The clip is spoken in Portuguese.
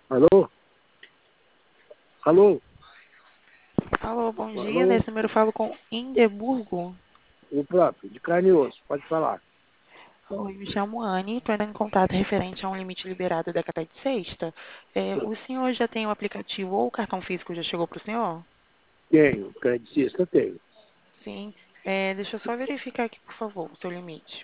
Alô? Alô? Alô, bom dia. Alô? Nesse número eu falo com Indeburgo. O próprio, de carne e osso, pode falar. Oi, me chamo Anne, estou entrando em contato referente a um limite liberado da Catete Sexta. O senhor já tem o aplicativo ou o cartão físico já chegou para o senhor? Tenho, credicista tenho. Sim. Deixa eu só verificar aqui, por favor, o seu limite.